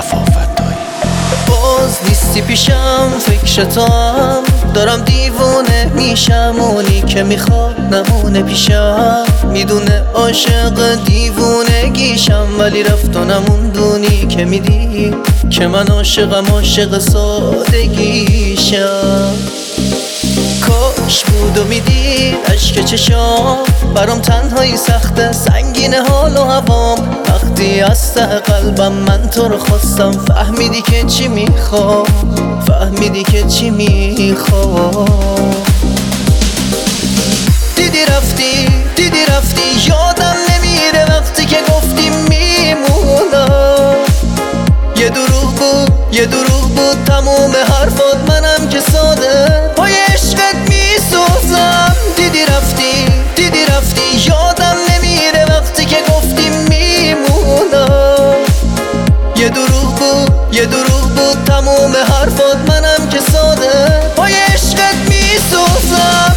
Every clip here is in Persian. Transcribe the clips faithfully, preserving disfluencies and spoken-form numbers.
وفافتایی. باز نیستی پیشم، فکر تو هم دارم دیوونه میشم. اونی که میخواد نمونه پیشم، میدونه عاشق دیوونگیشم، ولی رفت و نموندونی که میدی که من عاشقم، عاشق سادگیشم. کاش بود و میدید عشق چشام، برام تنهایی سخته، سنگین حال و هوام. وقتی از ته قلبم من تو رو خواستم، فهمیدی که چی میخوام، فهمیدی که چی میخوام. دیدی رفتی، دیدی رفتی، یادم نمیره وقتی که گفتی میمونم. یه دروغ بود، یه دروغ بود تموم حرفات، منم که ساده پای عشقت میسوزم. دیدی رفتی، دیدی رفتی، یادم نمیره وقتی که گفتی میمونم. یه دروغ بود، یه دروغ بود تموم حرفات، منم که ساده پای عشقت میسوزم.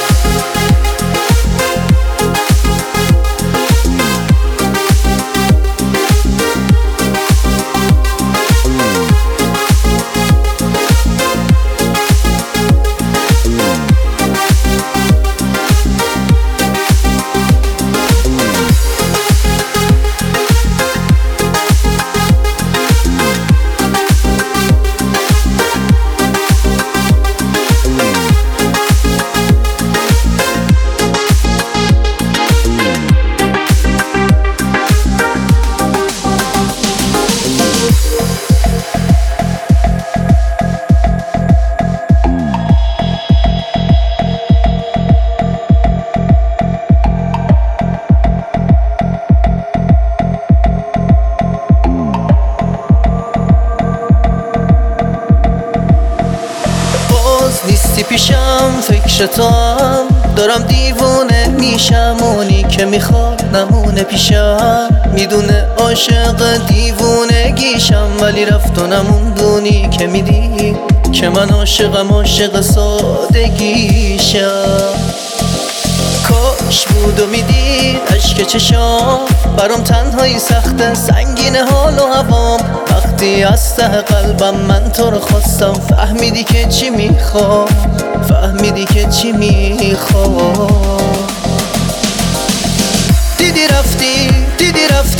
نیستی پیشم، فکر تو هم دارم دیوونه میشم. اونی که میخواد نمونه پیشم، میدونه عاشق دیوونگیشم، ولی رفت و نموندونی که میدی که من عاشقم، عاشق سادگیشم. کاش بود و میدید عشق چشام، برام تنهایی سخته، سنگین حال و هوام. وقتی از ته قلبم من تو رو خواستم، فهمیدی که چی میخوام، فهمیدی که چی میخوام. دیدی رفتی، دیدی رفتی،